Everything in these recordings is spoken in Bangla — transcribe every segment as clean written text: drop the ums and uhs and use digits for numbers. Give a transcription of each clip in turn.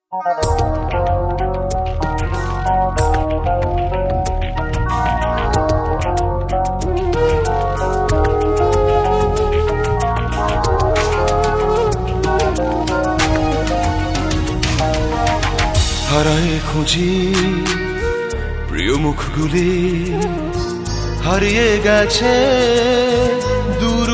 হারায় খুঁজি প্রিয় মুখগুলি, হারিয়ে গেছে দূর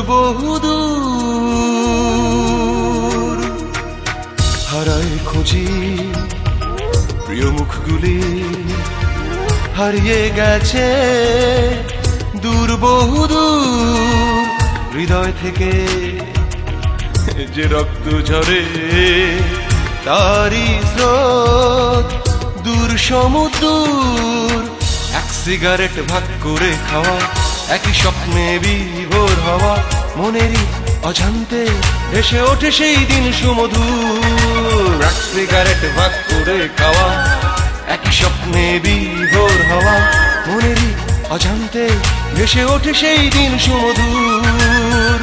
বহুদূর। হারায় খুঁজি প্রিয় মুখগুলি, হারিয়ে গেছে দূর বহুদূর। হৃদয় থেকে যে রক্ত ঝরে তারি স্রোত দূর সমুদ্র। এক সিগারেট ভাগ করে খাওয়া, একই স্বপ্নে বিভোর হওয়া, মনেরই অজান্তে এসে ওঠে সেই দিন সুমধুর। এক সিগারেট ভাগ করে খাওয়া, একই স্বপ্নে বিভোর হওয়া, মনেরই অজান্তে এসে ওঠে সেই দিন সুমধুর।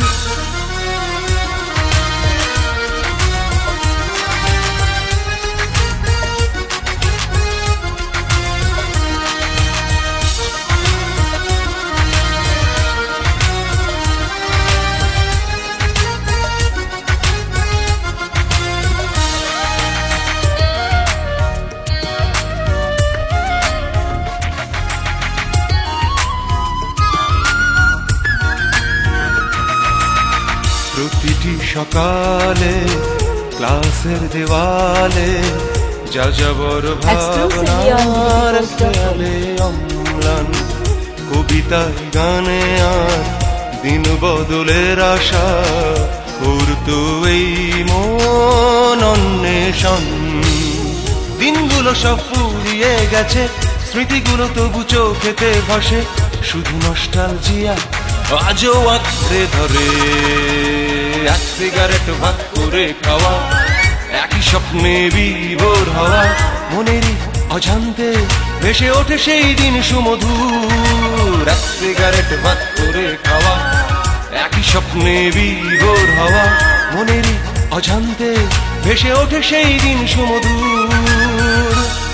প্রতিটি সকালে ক্লাসের দেওয়ালে যাযাবর ভাবনার খেয়ালে অম্লান, কবিতায় গানে আর দিন বদলের আশা করতো এই মন অন্বেষণ। দিনগুলো সব ফুরিয়ে গেছে, স্মৃতিগুলো তবু চোখেতে ভাসে, শুধু নস্টালজিয়া আজও আঁকড়ে ধরে। এক সিগারেট ভাগ করে খাওয়া, একই স্বপ্নে বিভোর হওয়া, মনেরই অজান্তে ভেসে ওঠে সেই দিন সুমধুর। এক সিগারেট ভাগ করে খাওয়া, একই স্বপ্নে বিভোর হওয়া, মনেরই অজান্তে ভেসে ওঠে সেই দিন সুমধুর।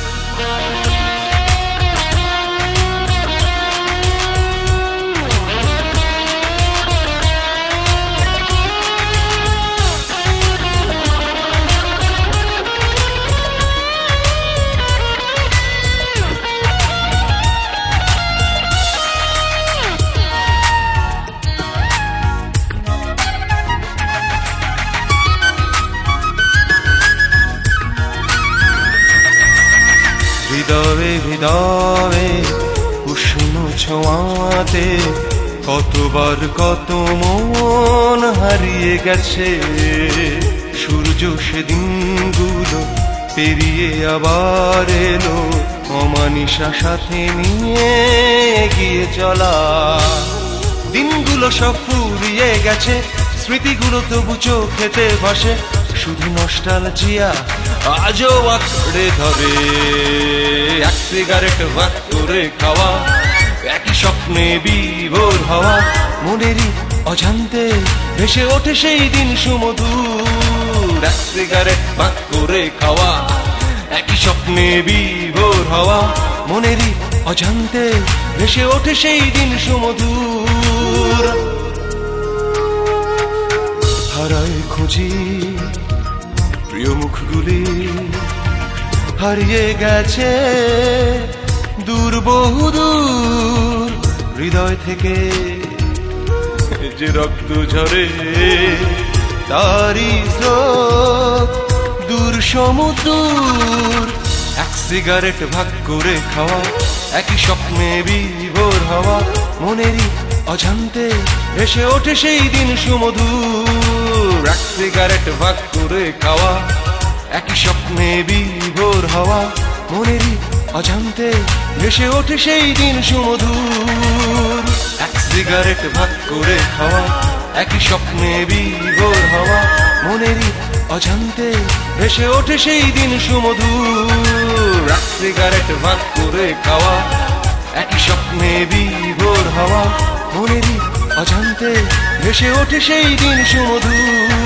হৃদয়ে হৃদয়ে উষ্ণ ছোঁয়াতে কতবার কত মন হারিয়ে গেছে। সূর্য সেদিনগুলো পেরিয়ে আবার এলো, অমানিসা সাথে নিয়ে এগিয়ে চলা। দিনগুলো সব ফুরিয়ে গেছে, স্মৃতিগুলো তবু চোখেতে ভাসে, শুধু নস্টালজিয়া আজও আঁকড়ে ধরে। এক সিগারেট ভাগ করে খাওয়া, একই স্বপ্নে বিভোর হওয়া, মনেরই অজান্তে ভেসে ওঠে সেই দিন সুমধুর। এক সিগারেট ভাগ করে খাওয়া, একই স্বপ্নে বিভোর হওয়া, মনেরই অজান্তে ভেসে ওঠে সেই দিন সুমধুর। হারায় খুঁজি প্রিয় মুখগুলি, হারিয়ে গেছে দূর বহুদূর। হৃদয় থেকে যে রক্ত ঝরে তারি স্রোত দূর সমুদ্র। এক সিগারেট ভাগ করে খাওয়া, একই স্বপ্নে বিভোর হওয়া, মনেরই অজান্তে এসে ওঠে সেই দিন সুমধুর। এক সিগারেট ভাগ করে খাওয়া, একই স্বপ্নে বিভোর হওয়া, মনেরই অজান্তে ভেসে ওঠে সেই দিন সুমধুর। এক সিগারেট ভাগ করে খাওয়া, একই স্বপ্নে বিভোর হওয়া, মনেরই অজান্তে ভেসে ওঠে সেই দিন সুমধুর। এক সিগারেট ভাগ করে খাওয়া, একই স্বপ্নে বিভোর হওয়া, মনেরই অজান্তে ভেসে ওঠে সেই দিন সুমধুর।